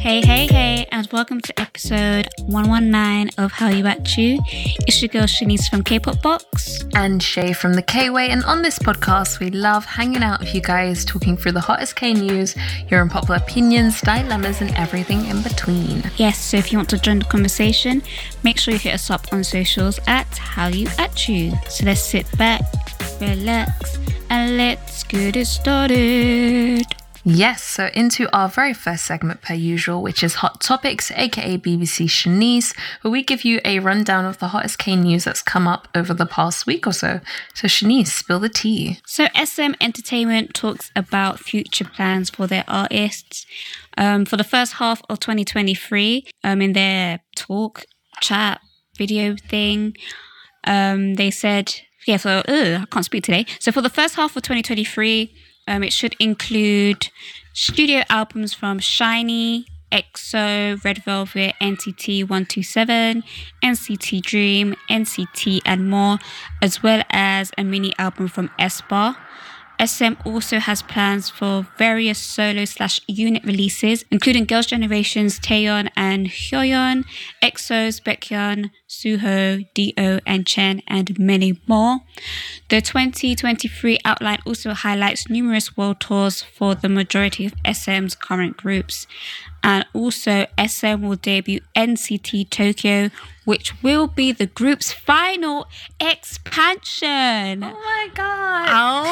Hey, and welcome to episode 119 of How You At You. It's your girl Shanice from K-Pop Box. And Shay from the K-Way, and on this podcast, we love hanging out with you guys, talking through the hottest K news, your unpopular opinions, dilemmas, and everything in between. Yes, so if you want to join the conversation, make sure you hit us up on socials at How You At You. So let's sit back, relax, and let's get it started. Yes, so into our very first segment per usual, which is Hot Topics, aka BBC Shanice, where we give you a rundown of the hottest K news that's come up over the past week or so. So Shanice, spill the tea. So SM Entertainment talks about future plans for their artists. For the first half of 2023, in their chat, video thing, they said, I can't speak today. So for the first half of 2023, it should include studio albums from SHINee, EXO, Red Velvet, NCT 127, NCT Dream, NCT and more, as well as a mini album from aespa. SM also has plans for various solo/unit releases, including Girls' Generation's Taeyeon and Hyoyeon, EXO's Baekhyun, Suho, D.O. and Chen, and many more. The 2023 outline also highlights numerous world tours for the majority of SM's current groups. And also, SM will debut NCT Tokyo, which will be the group's final expansion. Oh my god.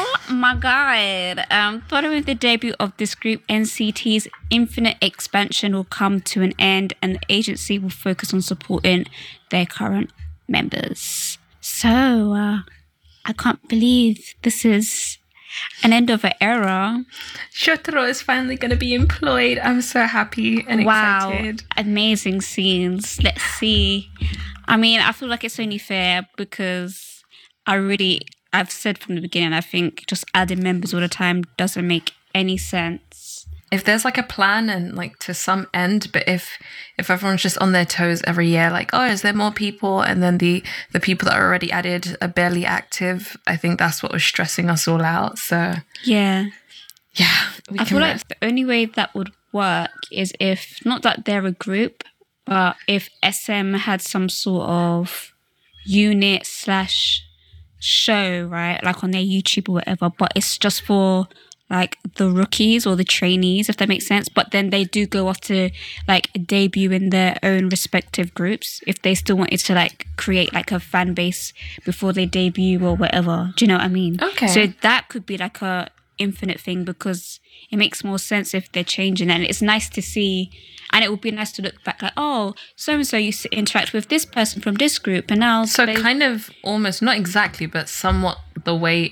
Following the debut of this group, NCT's infinite expansion will come to an end and the agency will focus on supporting their current members. So, I can't believe this is an end of an era. Shotaro is finally going to be employed. I'm so happy and excited. Wow, amazing scenes. Let's see. I mean, I feel like it's only fair because I've said from the beginning, I think just adding members all the time doesn't make any sense. If there's like a plan and like to some end, but if everyone's just on their toes every year, like, oh, is there more people? And then the people that are already added are barely active. I think that's what was stressing us all out. So yeah. I feel rest. like the only way that would work is if, not that they're a group, but if SM had some sort of unit/show, right? Like on their YouTube or whatever, but it's just for like the rookies or the trainees, if that makes sense. But then they do go off to like debut in their own respective groups if they still wanted to like create like a fan base before they debut or whatever. Do you know what I mean? Okay. So that could be like a infinite thing because it makes more sense if they're changing, and it's nice to see. And it would be nice to look back like, oh, so-and-so used to interact with this person from this group. And now... So kind of almost, not exactly, but somewhat the way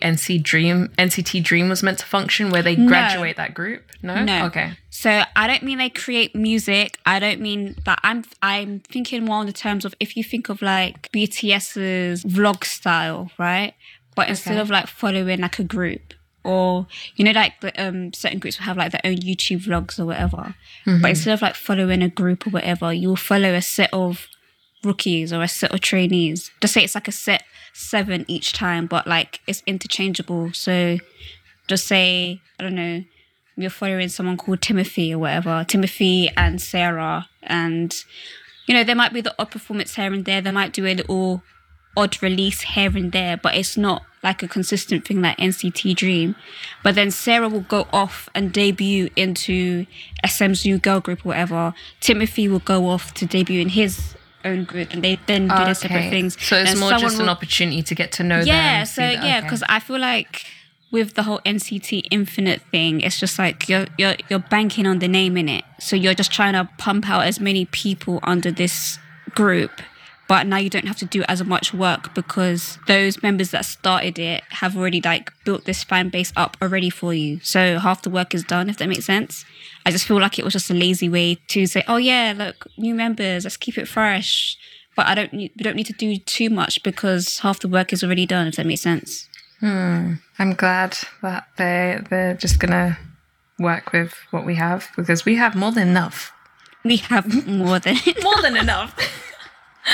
NCT Dream was meant to function, where they graduate that group? No? No. Okay. So I don't mean they create music. I don't mean that. I'm thinking more in the terms of if you think of like BTS's vlog style, right? But instead of like following like a group, or you know, like the certain groups will have like their own YouTube vlogs or whatever. But instead of like following a group or whatever, you'll follow a set of rookies or a set of trainees. Just say it's like a set 7 each time, but like it's interchangeable. So just say, I don't know, you're following someone called Timothy or whatever, Timothy and Sarah, and you know, there might be the odd performance here and there. They might do a little odd release here and there, but it's not like a consistent thing like NCT Dream. But then Sarah will go off and debut into SM's new girl group or whatever. Timothy will go off to debut in his own group, and they then do their separate things. So it's and more just an opportunity to get to know them. Because I feel like with the whole NCT Infinite thing, it's just like you're banking on the name in it. So you're just trying to pump out as many people under this group. But now you don't have to do as much work because those members that started it have already like built this fan base up already for you. So half the work is done, if that makes sense. I just feel like it was just a lazy way to say, oh yeah, look, new members, let's keep it fresh. But we don't need to do too much because half the work is already done, if that makes sense. I'm glad that they're just gonna work with what we have, because we have more than enough. We have more than enough.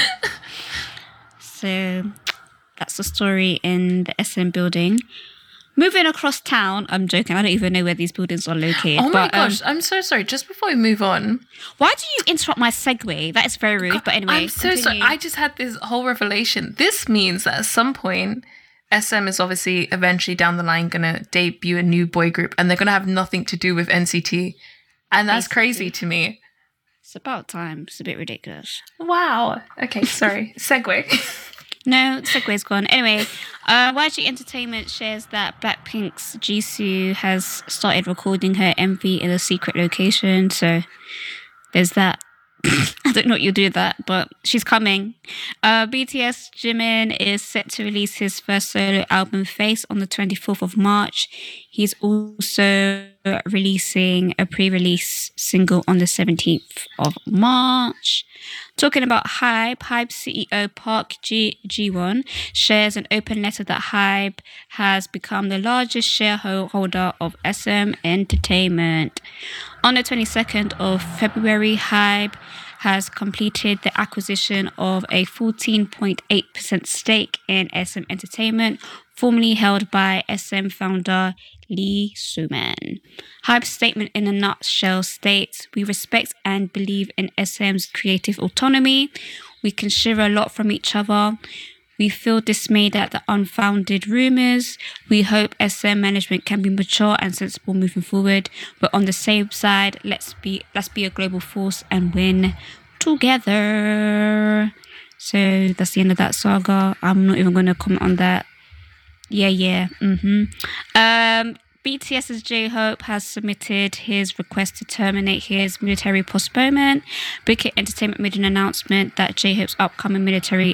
So that's the story in the SM building. Moving across town, I'm joking. I don't even know where these buildings are located. Oh my gosh, I'm so sorry. Just before we move on. Why do you interrupt my segue? That is very rude. God, but anyway, I'm so sorry. I just had this whole revelation. This means that at some point, SM is obviously eventually down the line going to debut a new boy group and they're going to have nothing to do with NCT. And that's crazy to me. It's about time. It's a bit ridiculous. Wow. Okay, sorry. Segue. No, the segue's gone. Anyway, YG Entertainment shares that Blackpink's Jisoo has started recording her MV in a secret location. So there's that. I don't know what you'll do with that, but she's coming. BTS Jimin is set to release his first solo album, Face, on the 24th of March. He's also releasing a pre-release single on the 17th of March. Talking about Hybe CEO Park Ji-won shares an open letter that Hybe has become the largest shareholder of SM Entertainment. On the 22nd of February, Hybe has completed the acquisition of a 14.8% stake in SM Entertainment, formerly held by SM founder Lee Soo-man. Hybe's statement in a nutshell states, "We respect and believe in SM's creative autonomy. We can share a lot from each other. We feel dismayed at the unfounded rumours. We hope SM management can be mature and sensible moving forward. But on the same side, let's be a global force and win together." So that's the end of that saga. I'm not even going to comment on that. BTS's J-Hope has submitted his request to terminate his military postponement. Big Entertainment made an announcement that J-Hope's upcoming military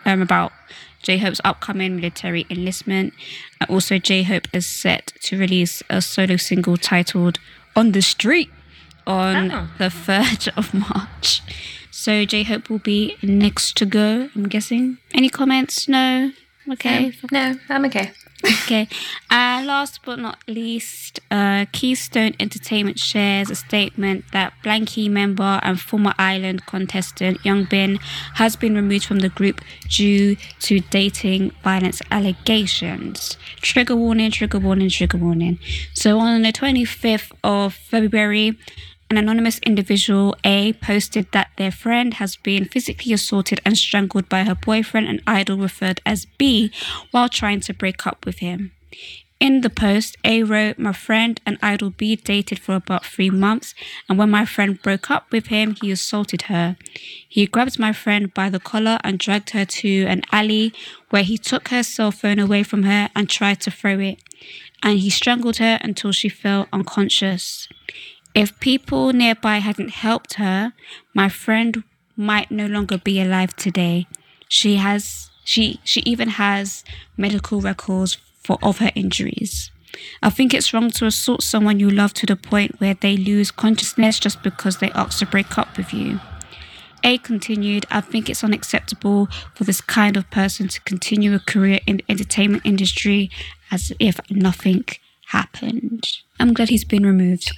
enlistment. Also, J-Hope is set to release a solo single titled "On the Street" on the 3rd of March. So J-Hope will be next to go, I'm guessing. Any comments? No? Okay. No, I'm okay. Okay. Last but not least, Keystone Entertainment shares a statement that Blanky member and former Island contestant Youngbin has been removed from the group due to dating violence allegations. Trigger warning, trigger warning, trigger warning. So on the 25th of February, an anonymous individual, A, posted that their friend has been physically assaulted and strangled by her boyfriend and idol referred as B while trying to break up with him. In the post, A wrote, "My friend and idol B dated for about 3 months, and when my friend broke up with him, he assaulted her. He grabbed my friend by the collar and dragged her to an alley where he took her cell phone away from her and tried to throw it. And he strangled her until she fell unconscious. If people nearby hadn't helped her, my friend might no longer be alive today. She even has medical records of her injuries. I think it's wrong to assault someone you love to the point where they lose consciousness just because they ask to break up with you." A continued, "I think it's unacceptable for this kind of person to continue a career in the entertainment industry as if nothing happened." I'm glad he's been removed.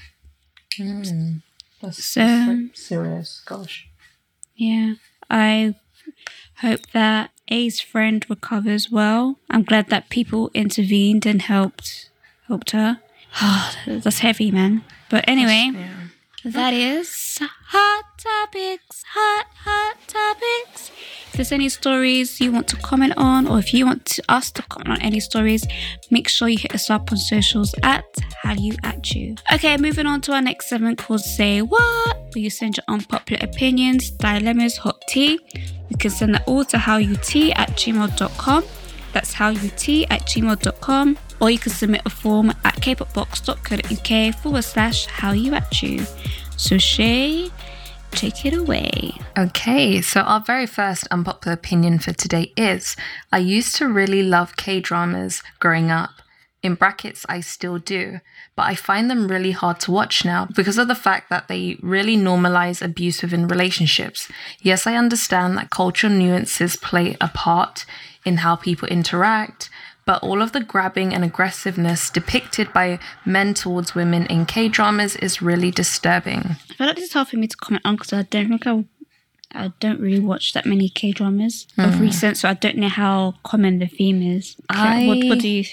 That's serious. Gosh. Yeah, I hope that A's friend recovers well. I'm glad that people intervened and helped her. That's heavy, man. But anyway, that is Hot Topics. Hot Topics. If there's any stories you want to comment on, or if you want us to comment on any stories, make sure you hit us up on socials at HallYouAtYou. Okay, moving on to our next segment called Say What, where you send your unpopular opinions, dilemmas, hot tea. You can send that all to howyoutea@gmail.com. That's howyoutea@gmail.com. Or you can submit a form at kpopbox.co.uk/howyouatYou. So Shay, take it away. Okay, so our very first unpopular opinion for today is, I used to really love K-dramas growing up. In brackets, I still do, but I find them really hard to watch now because of the fact that they really normalize abuse within relationships. Yes, I understand that cultural nuances play a part in how people interact, but all of the grabbing and aggressiveness depicted by men towards women in K-dramas is really disturbing. I feel like this is hard for me to comment on because I don't really watch that many K-dramas of recent, so I don't know how common the theme is. What do you think?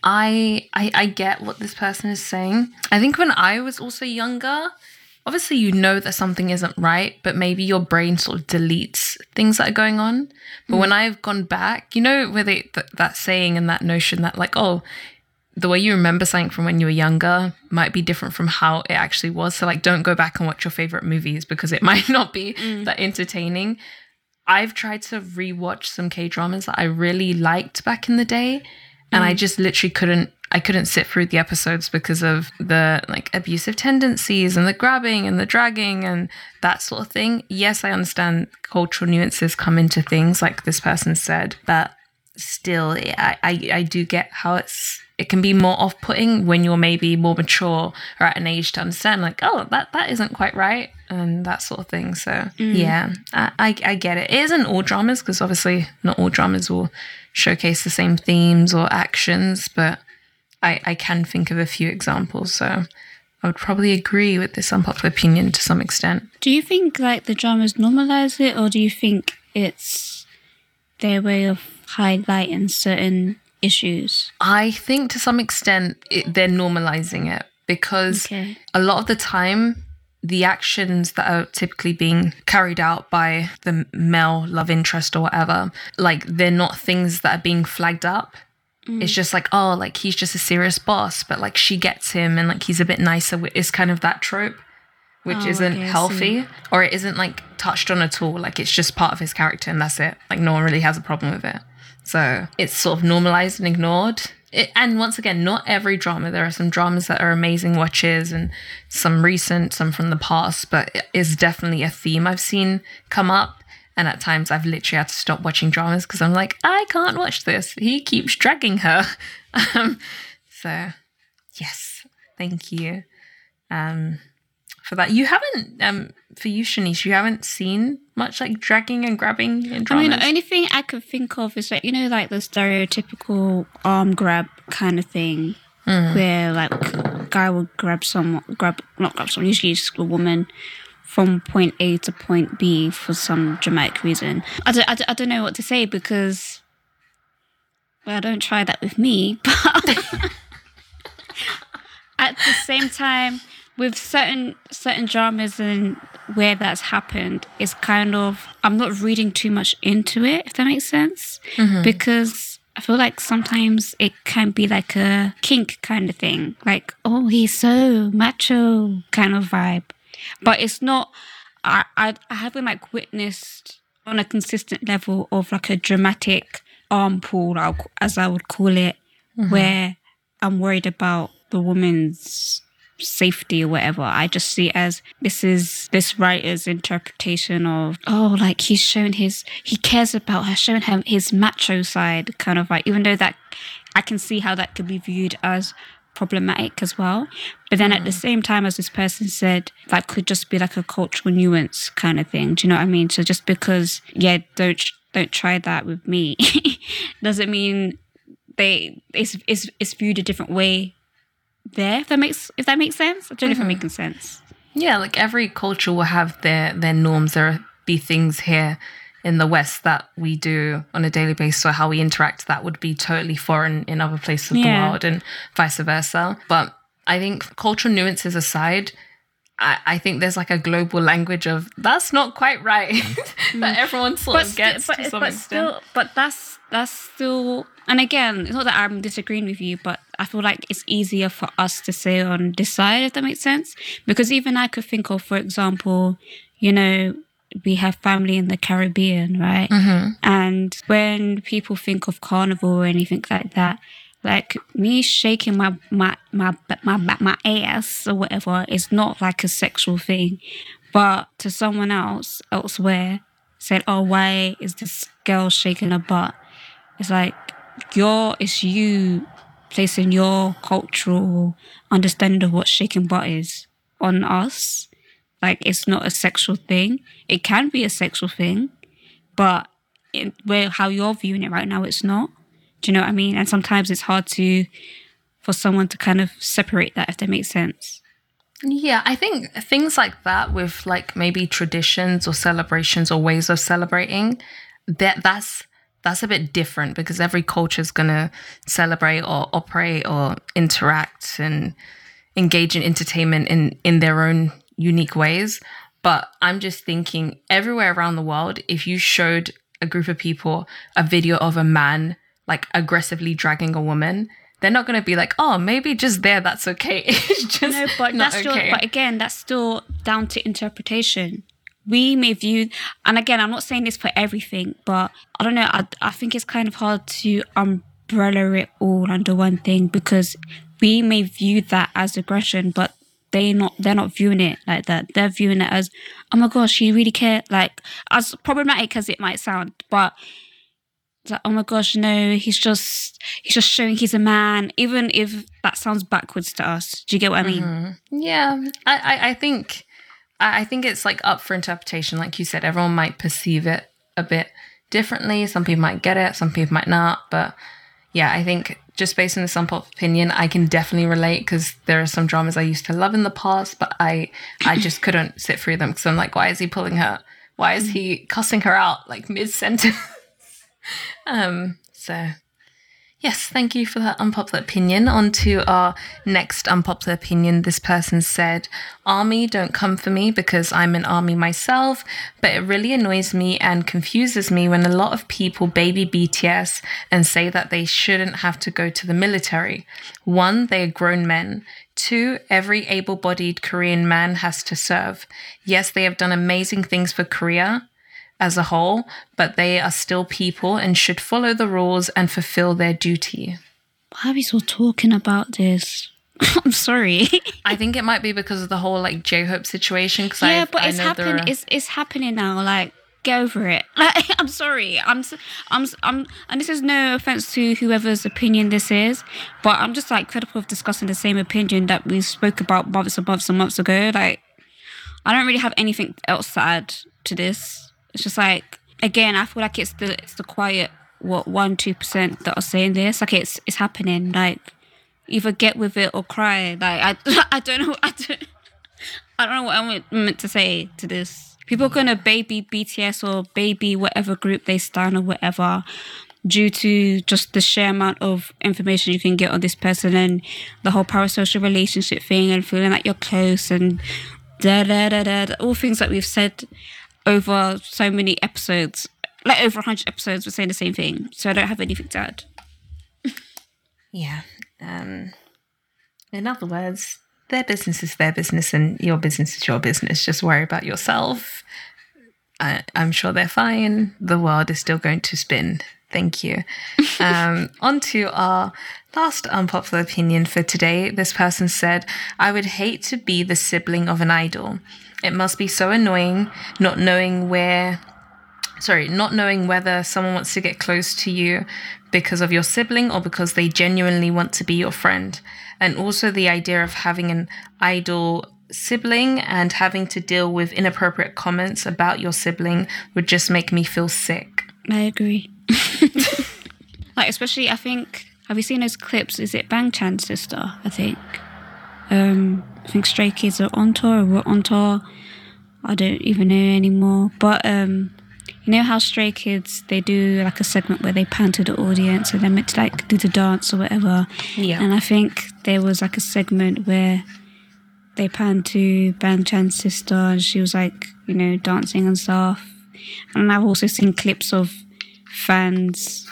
I get what this person is saying. I think when I was also younger, obviously you know that something isn't right, but maybe your brain sort of deletes things that are going on. But when I've gone back, you know, where that saying and that notion that like, oh, the way you remember something from when you were younger might be different from how it actually was. So like, don't go back and watch your favorite movies because it might not be that entertaining. I've tried to rewatch some K-dramas that I really liked back in the day. And I just literally couldn't sit through the episodes because of the like abusive tendencies and the grabbing and the dragging and that sort of thing. Yes, I understand cultural nuances come into things like this person said, but still I do get how it can be more off-putting when you're maybe more mature or at an age to understand like, oh, that isn't quite right and that sort of thing. So yeah, I get it. It isn't all dramas because obviously not all dramas will showcase the same themes or actions, but I can think of a few examples. So I would probably agree with this unpopular opinion to some extent. Do you think like the dramas normalize it, or do you think it's their way of highlighting certain issues? I think to some extent they're normalizing it because a lot of the time the actions that are typically being carried out by the male love interest or whatever, like they're not things that are being flagged up. It's just like, oh, like he's just a serious boss, but like she gets him and like he's a bit nicer. It's kind of that trope, which isn't healthy, or it isn't like touched on at all. Like it's just part of his character and that's it. Like no one really has a problem with it. So it's sort of normalized and ignored. And once again, not every drama. There are some dramas that are amazing watches and some recent, some from the past, but it is definitely a theme I've seen come up. And at times I've literally had to stop watching dramas because I'm like, I can't watch this. He keeps dragging her. So yes, thank you for that. You haven't, for you, Shanice, you haven't seen much like dragging and grabbing in dramas? I mean, the only thing I could think of is like, you know, like the stereotypical arm grab kind of thing where like a guy would not grab someone, usually just a woman, from point A to point B for some dramatic reason. I don't know what to say because, well, don't try that with me. But at the same time, with certain dramas and where that's happened, it's kind of, I'm not reading too much into it, if that makes sense. Because I feel like sometimes it can be like a kink kind of thing. Like, oh, he's so macho kind of vibe. But it's not, I haven't like witnessed on a consistent level of like a dramatic arm pull, as I would call it, where I'm worried about the woman's safety or whatever. I just see it as this is this writer's interpretation of, oh, like he cares about her, showing her his macho side kind of like, even though that I can see how that could be viewed as problematic as well. But then at the same time, as this person said, that could just be like a cultural nuance kind of thing. Do you know what I mean? So just because, don't try that with me, doesn't mean it's viewed a different way there. If that makes sense. I don't know if I'm making sense. Yeah, like every culture will have their norms. There will be things here in the West that we do on a daily basis, or how we interact that would be totally foreign in other places of the world, and vice versa. But I think cultural nuances aside, I think there's like a global language of that's not quite right that everyone sort of gets to some extent. But that's still, and again, it's not that I'm disagreeing with you, but I feel like it's easier for us to say on this side, if that makes sense. Because even I could think of, for example, you know, we have family in the Caribbean, right? And when people think of carnival or anything like that, like me shaking my ass or whatever is not like a sexual thing. But to someone else elsewhere said, oh, why is this girl shaking her butt? It's like it's you placing your cultural understanding of what shaking butt is on us. Like, it's not a sexual thing. It can be a sexual thing, but how you're viewing it right now, it's not. Do you know what I mean? And sometimes it's hard for someone to kind of separate that, if that makes sense. Yeah, I think things like that with like maybe traditions or celebrations or ways of celebrating, that's that's a bit different because every culture is going to celebrate or operate or interact and engage in entertainment in their own unique ways. But I'm just thinking everywhere around the world, if you showed a group of people a video of a man like aggressively dragging a woman, they're not going to be like, oh, maybe just there, that's okay. It's just No, but not that's okay. but again, that's still down to interpretation. We may view, and again, I'm not saying this for everything, but I don't know. I think it's kind of hard to umbrella it all under one thing because we may view that as aggression, but they're not viewing it like that. They're viewing it as, oh my gosh, you really care. Like, as problematic as it might sound, but it's like, oh my gosh, no, he's just showing he's a man, even if that sounds backwards to us. Do you get what I mean? Yeah, I think it's like up for interpretation. Like you said, everyone might perceive it a bit differently. Some people might get it, some people might not. But yeah, I think just based on this unpopular opinion, I can definitely relate because there are some dramas I used to love in the past, but I just couldn't sit through them because I'm like, why is he pulling her? Why is he cussing her out like mid-sentence? So yes, thank you for that unpopular opinion. On to our next unpopular opinion. This person said, "Army don't come for me because I'm an army myself, but it really annoys me and confuses me when a lot of people baby BTS and say that they shouldn't have to go to the military. 1, they are grown men. 2, every able-bodied Korean man has to serve. Yes, they have done amazing things for Korea as a whole, but they are still people and should follow the rules and fulfill their duty." Why are we still talking about this? I'm sorry. I think it might be because of the whole like J-Hope situation. Yeah, but it's happening. It's happening now. Like, get over it. Like, I'm sorry. I'm, and this is no offense to whoever's opinion this is, but I'm just like fed up with discussing the same opinion that we spoke about months and months and months ago. Like, I don't really have anything else to add to this. It's just like, again, I feel like it's the quiet 1-2% that are saying this. Like, it's happening. Like, either get with it or cry. Like, I don't know. I don't know what I'm meant to say to this. People are gonna baby BTS or baby whatever group they stand or whatever, due to just the sheer amount of information you can get on this person and the whole parasocial relationship thing and feeling like you're close and all things that we've said over so many episodes, like over 100 episodes, we're saying the same thing. So I don't have anything to add. Yeah. In other words, their business is their business and your business is your business. Just worry about yourself. I'm sure they're fine. The world is still going to spin. Thank you. On to our last unpopular opinion for today. This person said, "I would hate to be the sibling of an idol. It must be so annoying not knowing whether someone wants to get close to you because of your sibling or because they genuinely want to be your friend. And also the idea of having an idol sibling and having to deal with inappropriate comments about your sibling would just make me feel sick." I agree. Like, especially, I think, have you seen those clips? Is it Bang Chan's sister? I think Stray Kids are on tour or were on tour. I don't even know anymore. But you know how Stray Kids, they do like a segment where they pan to the audience and they're meant to like do the dance or whatever. Yeah. And I think there was like a segment where they panned to Bang Chan's sister and she was like, you know, dancing and stuff. And I've also seen clips of fans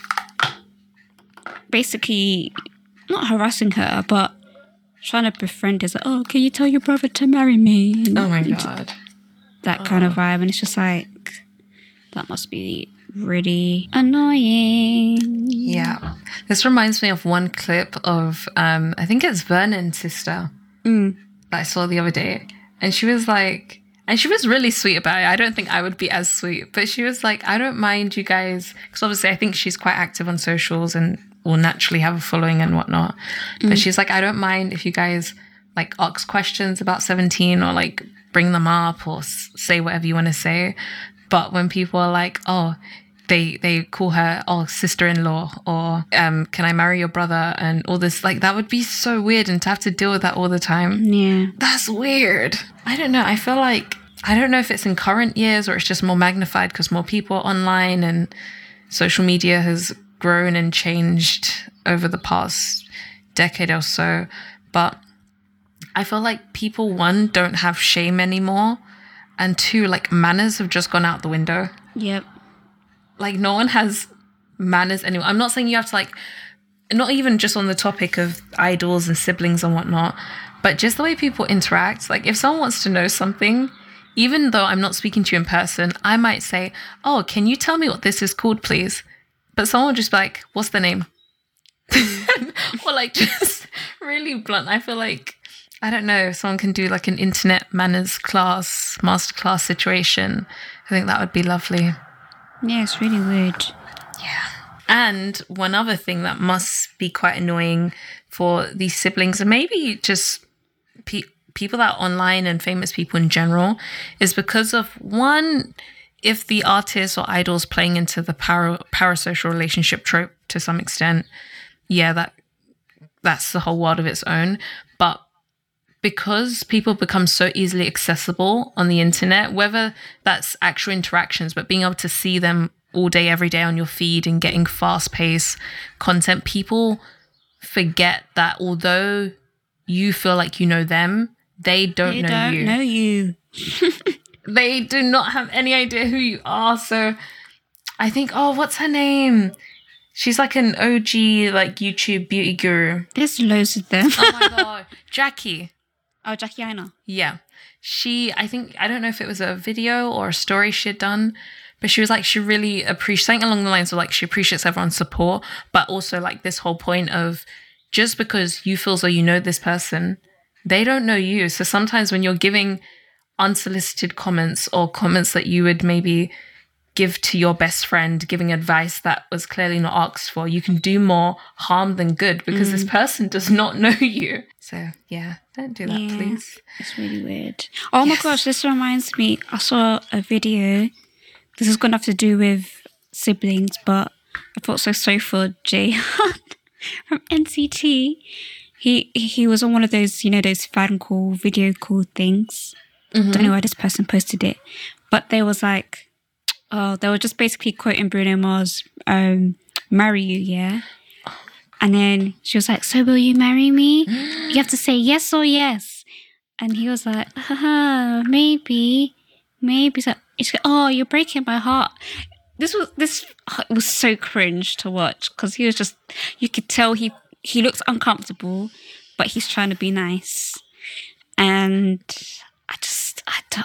basically not harassing her, but trying to befriend her. Like, oh, can you tell your brother to marry me? And Oh my God. that kind of vibe. And it's just like, that must be really annoying. Yeah. This reminds me of one clip of, I think it's Vernon's sister that I saw the other day. And she was like, and she was really sweet about it. I don't think I would be as sweet, but she was like, I don't mind you guys, because obviously I think she's quite active on socials and will naturally have a following and whatnot. But she's like, I don't mind if you guys like ask questions about 17 or like bring them up or say whatever you want to say. But when people are like, oh, they call her, oh, sister-in-law, or can I marry your brother, and all this, like, that would be so weird, and to have to deal with that all the time. Yeah. That's weird. I don't know. I feel like, I don't know if it's in current years or it's just more magnified because more people are online and social media has grown and changed over the past decade or so. But I feel like people, one, don't have shame anymore. And two, like manners have just gone out the window. Yep. Like no one has manners anymore. I'm not saying you have to like, not even just on the topic of idols and siblings and whatnot, but just the way people interact. Like if someone wants to know something, even though I'm not speaking to you in person, I might say, oh, can you tell me what this is called, please? But someone will just be like, what's the name? Or like just really blunt. I feel like, I don't know, if someone can do like an internet manners class, masterclass situation, I think that would be lovely. Yeah, it's really weird. Yeah. And one other thing that must be quite annoying for these siblings, and maybe just people that are online and famous people in general, is because of one, if the artist or idol's playing into the parasocial relationship trope to some extent, yeah, that's the whole world of its own. But because people become so easily accessible on the internet, whether that's actual interactions, but being able to see them all day, every day on your feed and getting fast-paced content, people forget that although you feel like you know them, they don't know you. They do not have any idea who you are. So I think, oh, what's her name? She's like an OG like YouTube beauty guru. There's loads of them. Oh my god, Jackie. Oh, Jackie Aina. Yeah. I think, I don't know if it was a video or a story she had done, but she was like, she really appreciates, something along the lines of like, she appreciates everyone's support, but also like this whole point of just because you feel as though you know this person, they don't know you. So sometimes when you're giving unsolicited comments or comments that you would maybe give to your best friend, giving advice that was clearly not asked for, you can do more harm than good because this person does not know you. So yeah, don't do that, please. It's really weird. Oh my gosh, this reminds me. I saw a video. This is going to have to do with siblings, but I felt so sorry for Jaehyun from NCT. He was on one of those, you know, those fan call, video call things. Don't know why this person posted it, but they was like, oh, they were just basically quoting Bruno Mars, "Marry You," yeah. And then she was like, "So will you marry me? You have to say yes or yes." And he was like, maybe. So she's like, "Oh, you're breaking my heart." This was so cringe to watch because he was just, you could tell he looks uncomfortable, but he's trying to be nice. And I don't.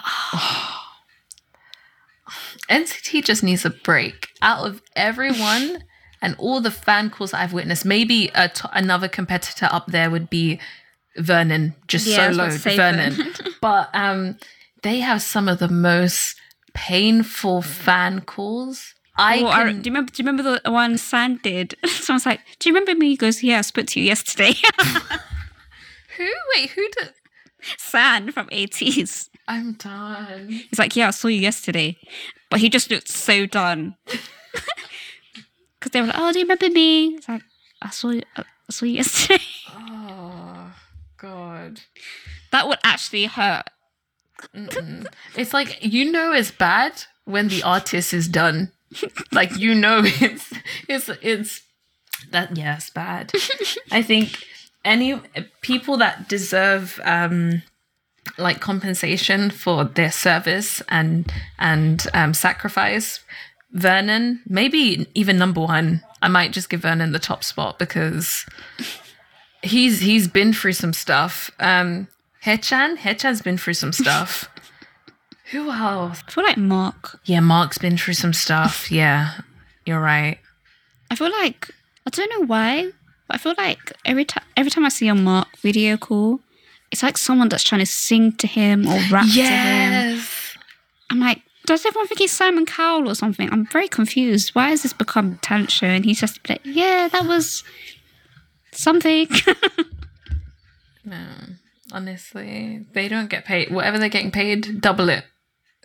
NCT just needs a break. Out of everyone and all the fan calls I've witnessed, maybe another competitor up there would be Vernon, just solo Vernon. But they have some of the most painful fan calls. Do you remember the one San did? Someone's like, "Do you remember me?" He goes, "Yeah, I spoke to you yesterday." Who? Wait, who did? San from ATEEZ. I'm done. He's like, "Yeah, I saw you yesterday," but he just looked so done. Because they were like, "Oh, do you remember me?" It's like, I saw you yesterday." Oh God, that would actually hurt. It's like, you know, it's bad when the artist is done. Like, you know, it's that. Yeah, it's bad. I think any people that deserve like compensation for their service and sacrifice, Vernon, maybe even number one. I might just give Vernon the top spot because he's been through some stuff. Haechan's been through some stuff. Who else? I feel like Mark. Yeah, Mark's been through some stuff. Yeah, you're right. I feel like, I don't know why, but I feel like every time I see a Mark video call, it's like someone that's trying to sing to him or rap to him. I'm like, does everyone think he's Simon Cowell or something? I'm very confused. Why has this become a talent show? And he's just like, yeah, that was something. No, honestly, they don't get paid. Whatever they're getting paid, double it,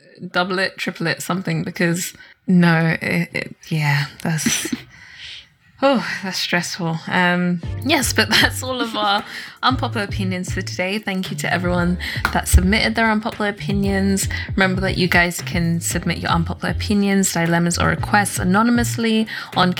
triple it, something. Because no, yeah, that's. Oh, that's stressful. Yes, but that's all of our unpopular opinions for today. Thank you to everyone that submitted their unpopular opinions. Remember that you guys can submit your unpopular opinions, dilemmas, or requests anonymously on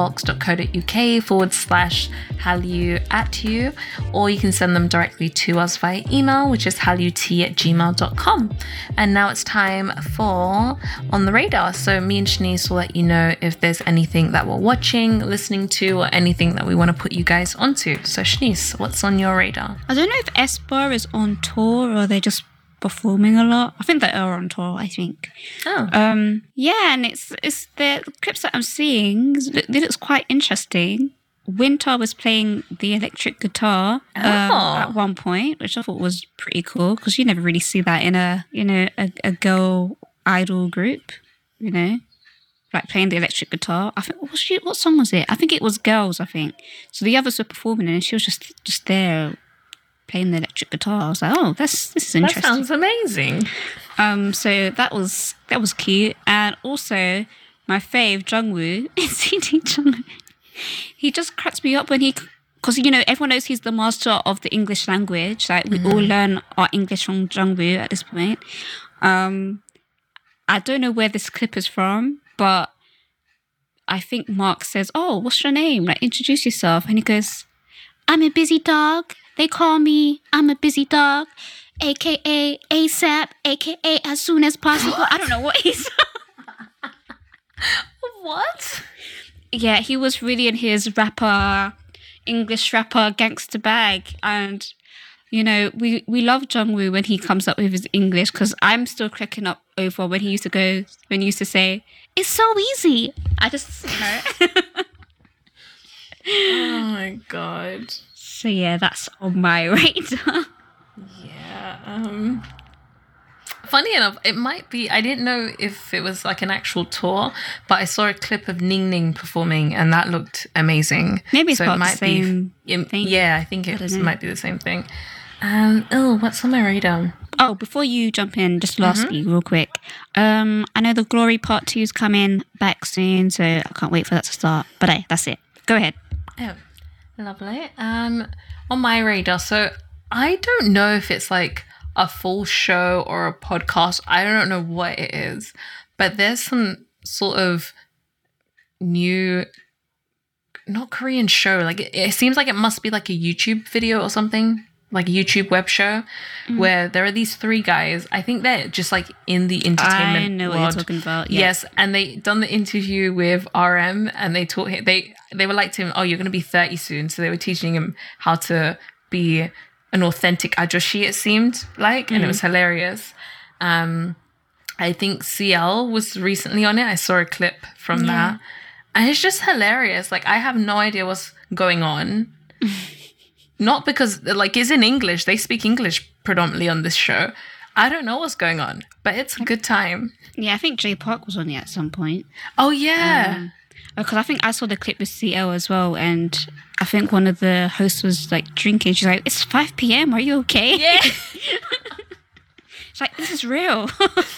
kpopbox.co.uk/hallyu@you, or you can send them directly to us via email, which is hallut@gmail.com. And now it's time for On the Radar. So me and Shanice will let you know if there's anything that we're watching, listening to, or anything that we want to put you guys onto. So Shanice, what's on your radar? I don't know if aespa is on tour or they're just performing a lot. I think they are on tour, I think. Oh. Yeah, and it's the clips that I'm seeing, it looks quite interesting. Winter was playing the electric guitar at one point, which I thought was pretty cool because you never really see that in a girl idol group, like playing the electric guitar. I think what song was it? I think it was Girls. I think so. The others were performing and she was just there playing the electric guitar. I was like, oh, this is interesting. That sounds amazing. So that was cute. And also my fave Jungwoo, CD Jungwoo. He just cracks me up when because everyone knows he's the master of the English language. Like we all learn our English from Jungwoo at this point. I don't know where this clip is from, but I think Mark says, "Oh, what's your name? Like, introduce yourself." And he goes, "I'm a busy dog. They call me I'm a busy dog, aka ASAP, aka as soon as possible." What? I don't know what he's. What? Yeah, he was really in his English rapper gangster bag, and we love Jungwoo when he comes up with his English, because I'm still cracking up over when he used to say, "It's so easy." I just, Oh my god. So yeah, that's on my radar. Yeah. Funny enough, it might be, I didn't know if it was like an actual tour, but I saw a clip of Ning Ning performing and that looked amazing. Maybe it's the same thing. Yeah, I think it might be the same thing. What's on my radar? Oh, before you jump in, just lastly, real quick. I know the Glory Part 2 is coming back soon, so I can't wait for that to start. But hey, that's it. Go ahead. Oh, lovely. On my radar, so I don't know if it's like a full show or a podcast. I don't know what it is, but there's some sort of new, not Korean show. Like it seems like it must be like a YouTube video or something, like a YouTube web show, where there are these three guys. I think they're just like in the entertainment I know world. what you're talking about. Yeah. Yes, and they done the interview with RM, and they taught him. They were like to him, "Oh, you're going to be 30 soon." So they were teaching him how to be an authentic ajoshi, it seemed like, and it was hilarious. I think CL was recently on it. I saw a clip from that, and it's just hilarious. Like, I have no idea what's going on. Not because, like, it's in English. They speak English predominantly on this show. I don't know what's going on, but it's a good time. Yeah, I think Jay Park was on it at some point. Oh, yeah. Because I think I saw the clip with CL as well, and I think one of the hosts was like drinking. She's like, "It's 5 p.m. Are you okay?" Yeah. She's like, "This is real."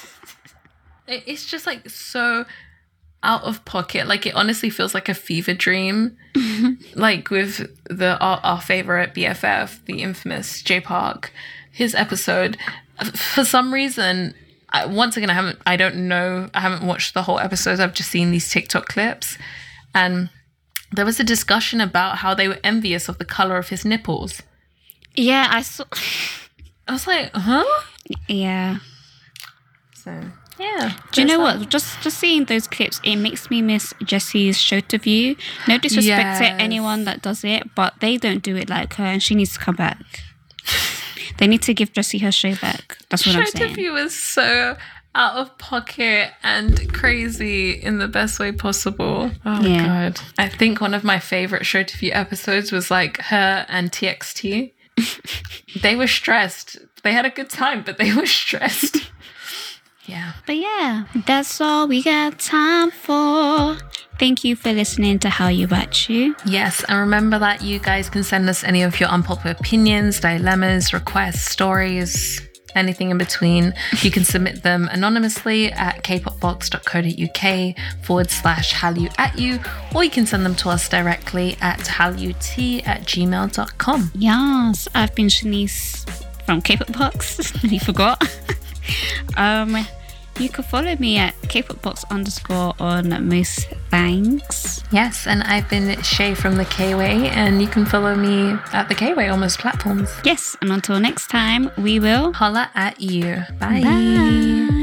It's just like so out of pocket. Like, it honestly feels like a fever dream. Like with our favorite BFF, the infamous Jay Park, his episode. For some reason, once again, I haven't watched the whole episodes. I've just seen these TikTok clips, and there was a discussion about how they were envious of the color of his nipples. Yeah, I saw. I was like, huh? Yeah. So yeah. Do you know what? Just seeing those clips, it makes me miss Jessie's Shota View. No disrespect to anyone that does it, but they don't do it like her, and she needs to come back. They need to give Jessie her show back. That's what I'm saying. Shota View is so out of pocket and crazy in the best way possible. Oh my god. I think one of my favorite Shota View episodes was like her and TXT. They were stressed. They had a good time, but they were stressed. Yeah. But yeah, that's all we got time for. Thank you for listening to How You Watch You. Yes, and remember that you guys can send us any of your unpopular opinions, dilemmas, requests, stories, anything in between. You can submit them anonymously at kpopbox.co.uk/hallyu@you, or you can send them to us directly at hallyu@gmail.com. Yes, I've been Shanice from K-Pop Box. You forgot. You can follow me at kpopbox_ on most things. Yes, and I've been Shay from the K-Way, and you can follow me at the K-Way on most platforms. Yes, and until next time, we will Holla at you. Bye. Bye.